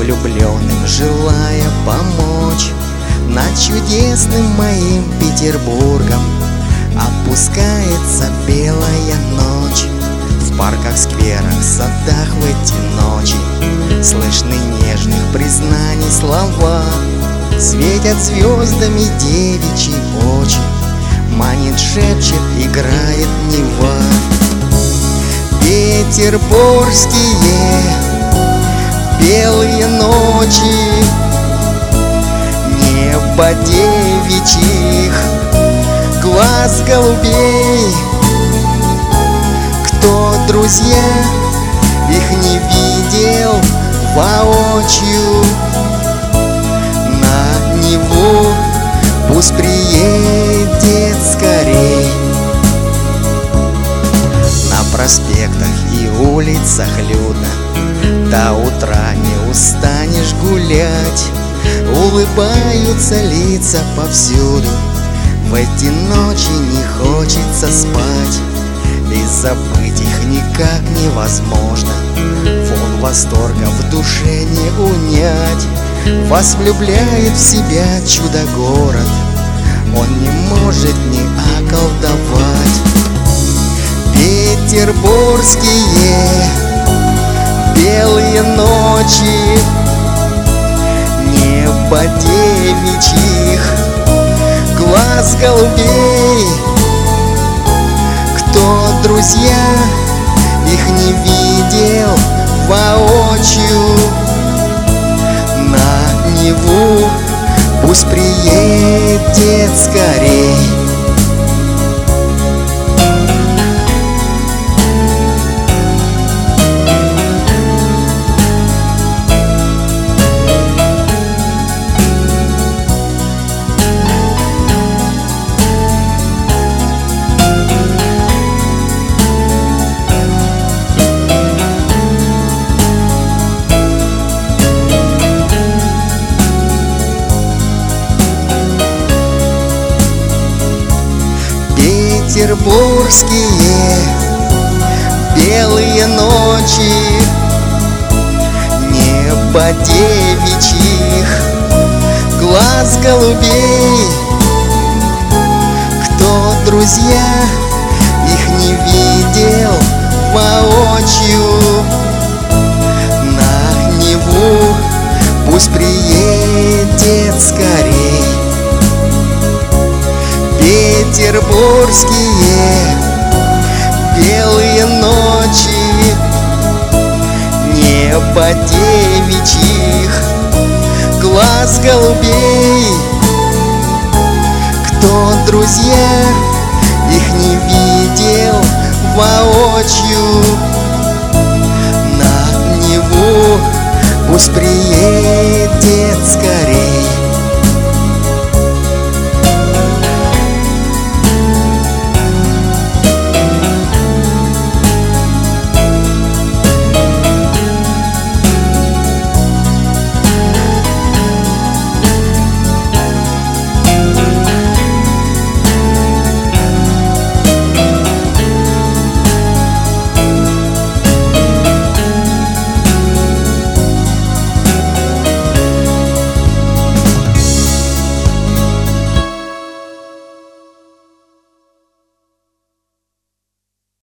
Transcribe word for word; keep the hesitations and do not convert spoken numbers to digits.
влюбленным желая помочь. Над чудесным моим Петербургом опускается белая ночь. В парках, скверах, садах в эти ночи слышны нежных признаний слова. Светят звездами девичьи очи, манит, шепчет, играет Нева. Петербургские белые ночи, небо девичьих, глаз голубей. Кто друзья их не видел воочию, на Неву пусть приедет скорей. На проспектах и улицах людно, до утра не устанешь гулять. Улыбаются лица повсюду, в эти ночи не хочется спать. И забыть их никак невозможно, волн восторга в душе не унять. Вас влюбляет в себя чудо-город, он не может не околдовать. Петербургские белые ночи, небо девичьих, глаз голубей. Кто друзья их не видел воочию, на Неву пусть приедет скорей. Петербургские белые ночи, небо девичьих, глаз голубей. Кто друзья их не видел воочию, на Неву пусть приедет скорей. Петербургские белые ночи, небо девичьих, глаз голубей. Кто друзья их не видел воочию, на Неву пусть приедет